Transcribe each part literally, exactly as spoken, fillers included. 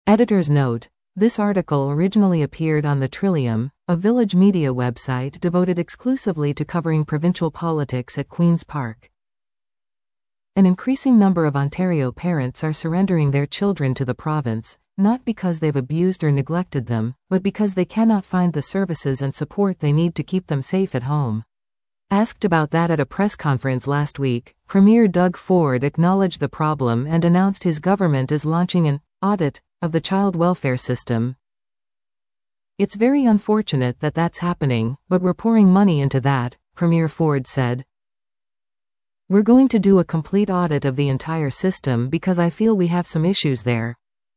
Editor's note: this article originally appeared on The Trillium, a village media website devoted exclusively to covering provincial politics at Queen's Park. An increasing number of Ontario parents are surrendering their children to the province, not because they've abused or neglected them, but because they cannot find the services and support they need to keep them safe at home. Asked about that at a press conference last week, Premier Doug Ford acknowledged the problem and announced his government is launching an audit of the child welfare system. It's very unfortunate that that's happening, but we're pouring money into that, Premier Ford said. We're going to do a complete audit of the entire system because I feel we have some issues there.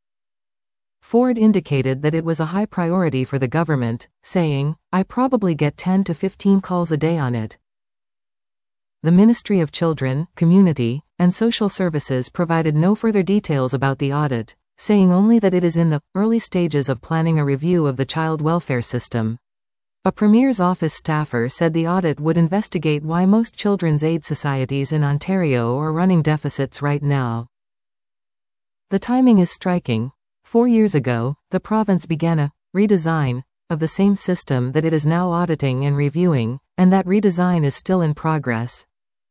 Ford indicated that it was a high priority for the government, saying, I probably get ten to fifteen calls a day on it. The Ministry of Children, Community, and Social Services provided no further details about the audit, saying only that it is in the early stages of planning a review of the child welfare system. A Premier's office staffer said the audit would investigate why most children's aid societies in Ontario are running deficits right now. The timing is striking. Four years ago, the province began a redesign of the same system that it is now auditing and reviewing, and that redesign is still in progress.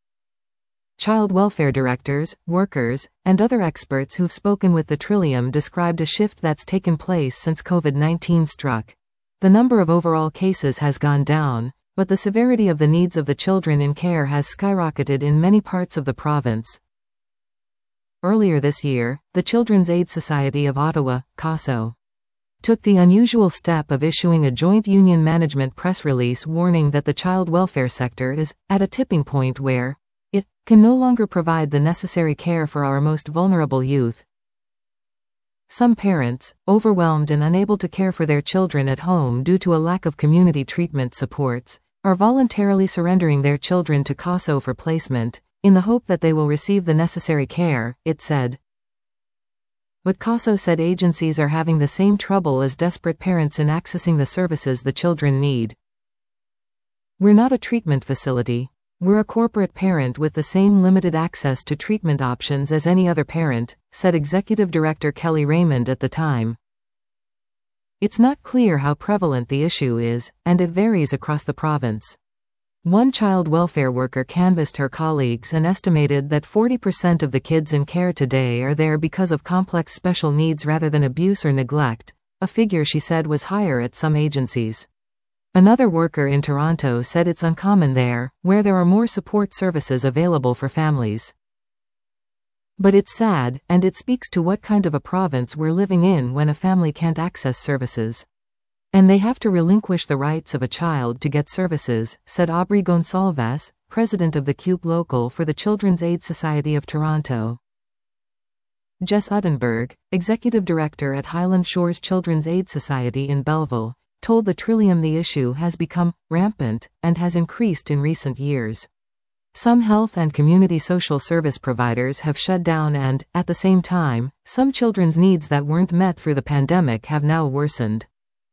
Child welfare directors, workers, and other experts who've spoken with the Trillium described a shift that's taken place since COVID nineteen struck. The number of overall cases has gone down, but the severity of the needs of the children in care has skyrocketed in many parts of the province. Earlier this year, the Children's Aid Society of Ottawa, CASO, took the unusual step of issuing a joint union management press release warning that the child welfare sector is at a tipping point where it can no longer provide the necessary care for our most vulnerable youth. Some parents, overwhelmed and unable to care for their children at home due to a lack of community treatment supports, are voluntarily surrendering their children to CASO for placement, in the hope that they will receive the necessary care, it said. But CASO said agencies are having the same trouble as desperate parents in accessing the services the children need. We're not a treatment facility. We're a corporate parent with the same limited access to treatment options as any other parent, said Executive Director Kelly Raymond at the time. It's not clear how prevalent the issue is, and it varies across the province. One child welfare worker canvassed her colleagues and estimated that forty percent of the kids in care today are there because of complex special needs rather than abuse or neglect, a figure she said was higher at some agencies. Another worker in Toronto said it's uncommon there, where there are more support services available for families. But it's sad, and it speaks to what kind of a province we're living in when a family can't access services. And they have to relinquish the rights of a child to get services, said Aubrey Gonsalves, president of the C U P Local for the Children's Aid Society of Toronto. Jess Uddenberg, executive director at Highland Shores Children's Aid Society in Belleville, told the Trillium the issue has become rampant and has increased in recent years. Some health and community social service providers have shut down and, at the same time, some children's needs that weren't met through the pandemic have now worsened.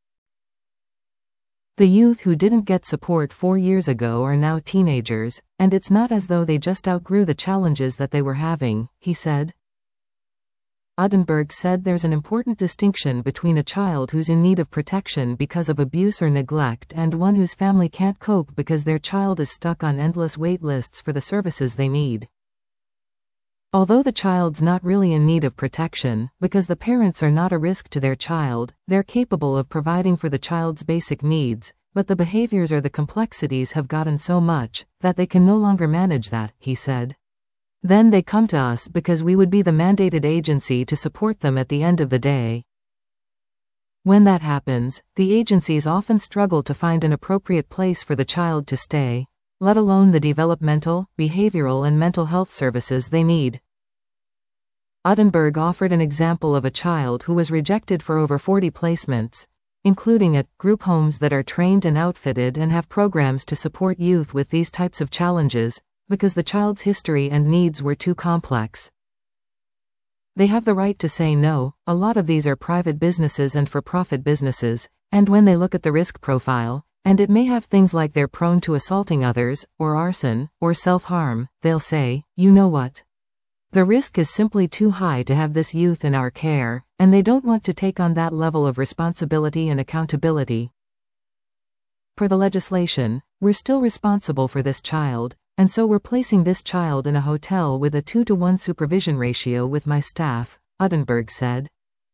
The youth who didn't get support four years ago are now teenagers, and it's not as though they just outgrew the challenges that they were having, he said. Uddenberg said there's an important distinction between a child who's in need of protection because of abuse or neglect and one whose family can't cope because their child is stuck on endless wait lists for the services they need. Although the child's not really in need of protection, because the parents are not a risk to their child, they're capable of providing for the child's basic needs, but the behaviors or the complexities have gotten so much that they can no longer manage that, he said. Then they come to us because we would be the mandated agency to support them at the end of the day. When that happens, the agencies often struggle to find an appropriate place for the child to stay, let alone the developmental, behavioral and mental health services they need. Uddenberg offered an example of a child who was rejected for over forty placements, including at group homes that are trained and outfitted and have programs to support youth with these types of challenges, because the child's history and needs were too complex. They have the right to say no. A lot of these are private businesses and for-profit businesses, and when they look at the risk profile, and it may have things like they're prone to assaulting others, or arson, or self-harm, they'll say, you know what? The risk is simply too high to have this youth in our care, and they don't want to take on that level of responsibility and accountability. Per the legislation, we're still responsible for this child, and so we're placing this child in a hotel with a two to one supervision ratio with my staff, Uddenberg said.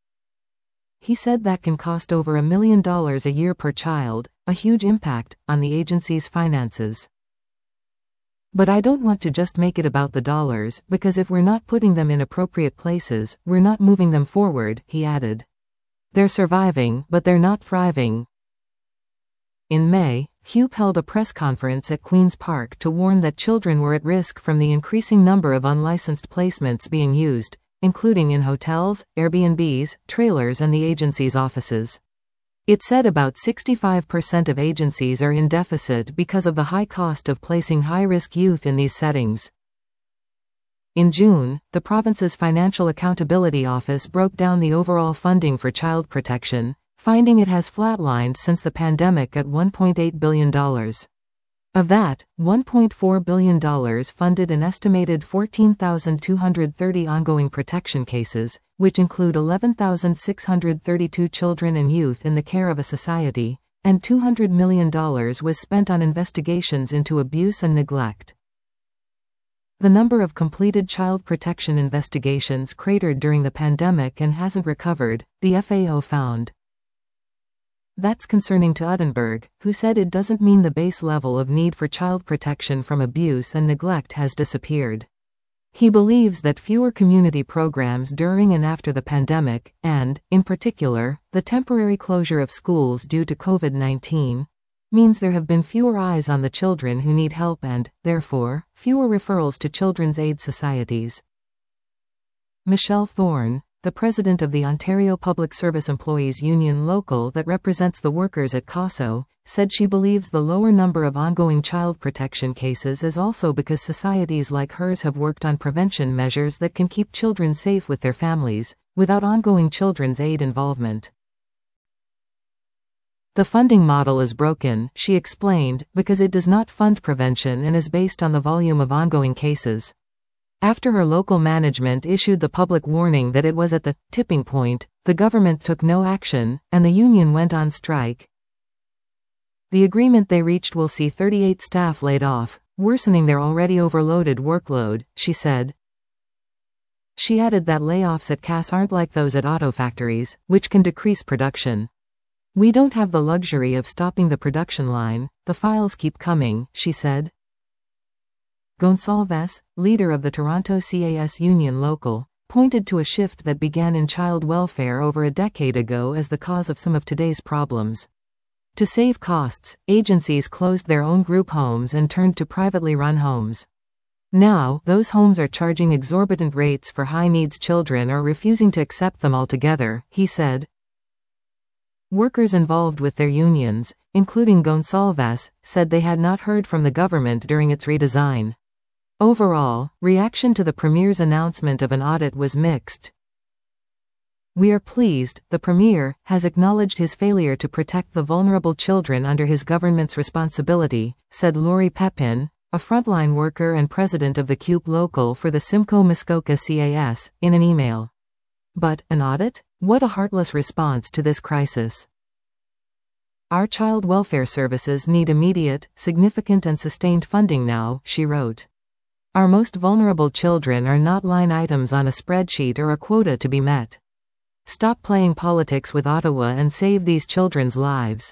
He said that can cost over a million dollars a year per child, a huge impact on the agency's finances. But I don't want to just make it about the dollars, because if we're not putting them in appropriate places, we're not moving them forward, he added. They're surviving, but they're not thriving. In May, C U P held a press conference at Queen's Park to warn that children were at risk from the increasing number of unlicensed placements being used, including in hotels, Airbnbs, trailers and the agency's offices. It said about sixty-five percent of agencies are in deficit because of the high cost of placing high-risk youth in these settings. In June, the province's Financial Accountability Office broke down the overall funding for child protection, finding it has flatlined since the pandemic at one point eight billion dollars. Of that, one point four billion dollars funded an estimated fourteen thousand two hundred thirty ongoing protection cases, which include eleven thousand six hundred thirty-two children and youth in the care of a society, and two hundred million dollars was spent on investigations into abuse and neglect. The number of completed child protection investigations cratered during the pandemic and hasn't recovered, the F A O found. That's concerning to Uddenberg, who said it doesn't mean the base level of need for child protection from abuse and neglect has disappeared. He believes that fewer community programs during and after the pandemic, and, in particular, the temporary closure of schools due to COVID nineteen, means there have been fewer eyes on the children who need help and, therefore, fewer referrals to children's aid societies. Michelle Thorne, the president of the Ontario Public Service Employees Union Local that represents the workers at C A S O, said she believes the lower number of ongoing child protection cases is also because societies like hers have worked on prevention measures that can keep children safe with their families, without ongoing children's aid involvement. The funding model is broken, she explained, because it does not fund prevention and is based on the volume of ongoing cases. After her local management issued the public warning that it was at the tipping point, the government took no action, and the union went on strike. The agreement they reached will see thirty-eight staff laid off, worsening their already overloaded workload, she said. She added that layoffs at C A S aren't like those at auto factories, which can decrease production. We don't have the luxury of stopping the production line, the files keep coming, she said. Gonsalves, leader of the Toronto C A S Union Local, pointed to a shift that began in child welfare over a decade ago as the cause of some of today's problems. To save costs, agencies closed their own group homes and turned to privately run homes. Now, those homes are charging exorbitant rates for high-needs children or refusing to accept them altogether, he said. Workers involved with their unions, including Gonsalves, said they had not heard from the government during its redesign. Overall, reaction to the Premier's announcement of an audit was mixed. We are pleased, the Premier has acknowledged his failure to protect the vulnerable children under his government's responsibility, said Laurie Pepin, a frontline worker and president of the C U P Local for the Simcoe Muskoka C A S, in an email. But, an audit? What a heartless response to this crisis. Our child welfare services need immediate, significant and sustained funding now, she wrote. Our most vulnerable children are not line items on a spreadsheet or a quota to be met. Stop playing politics with Ottawa and save these children's lives.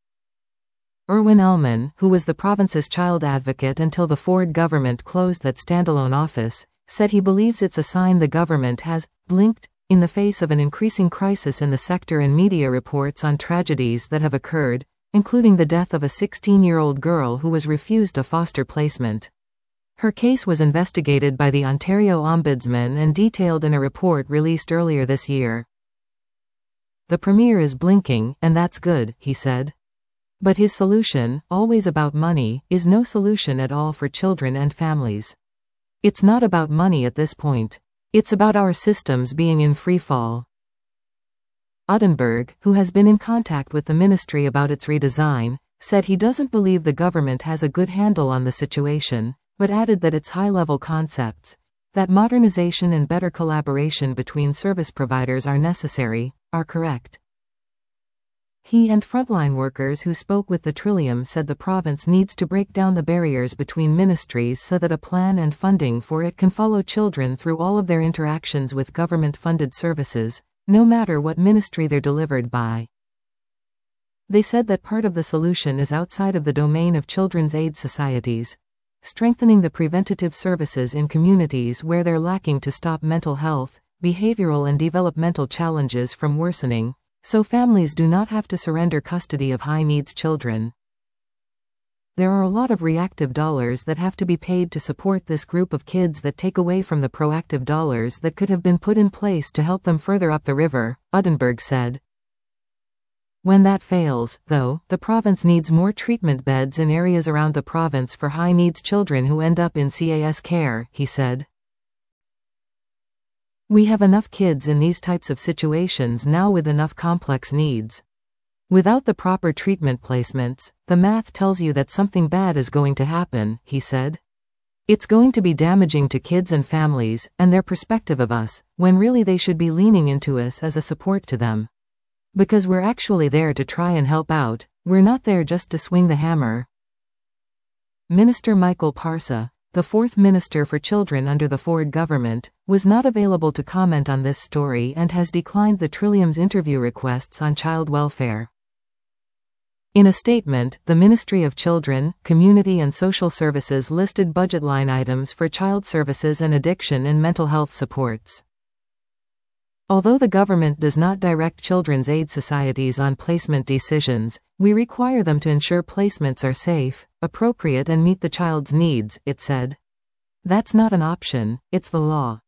Erwin Ellman, who was the province's child advocate until the Ford government closed that standalone office, said he believes it's a sign the government has blinked in the face of an increasing crisis in the sector and media reports on tragedies that have occurred, including the death of a sixteen-year-old girl who was refused a foster placement. Her case was investigated by the Ontario Ombudsman and detailed in a report released earlier this year. The Premier is blinking, and that's good, he said. But his solution, always about money, is no solution at all for children and families. It's not about money at this point. It's about our systems being in free fall. Uddenberg, who has been in contact with the ministry about its redesign, said he doesn't believe the government has a good handle on the situation, but added that its high-level concepts, That modernization and better collaboration between service providers are necessary, are correct. He and frontline workers who spoke with the Trillium said the province needs to break down the barriers between ministries so that a plan and funding for it can follow children through all of their interactions with government-funded services, no matter what ministry they're delivered by. They said that part of the solution is outside of the domain of children's aid societies, strengthening the preventative services in communities where they're lacking to stop mental health, behavioral and developmental challenges from worsening, so families do not have to surrender custody of high-needs children. There are a lot of reactive dollars that have to be paid to support this group of kids that take away from the proactive dollars that could have been put in place to help them further up the river, Uddenberg said. When that fails, though, the province needs more treatment beds in areas around the province for high-needs children who end up in C A S care, he said. We have enough kids in these types of situations now with enough complex needs. Without the proper treatment placements, the math tells you that something bad is going to happen, he said. It's going to be damaging to kids and families, and their perspective of us, when really they should be leaning into us as a support to them. Because we're actually there to try and help out, we're not there just to swing the hammer. Minister Michael Parsa, the fourth Minister for Children under the Ford government, was not available to comment on this story and has declined the Trillium's interview requests on child welfare. In a statement, the Ministry of Children, Community and Social Services listed budget line items for child services and addiction and mental health supports. Although the government does not direct children's aid societies on placement decisions, we require them to ensure placements are safe, appropriate and meet the child's needs, it said. That's not an option, it's the law.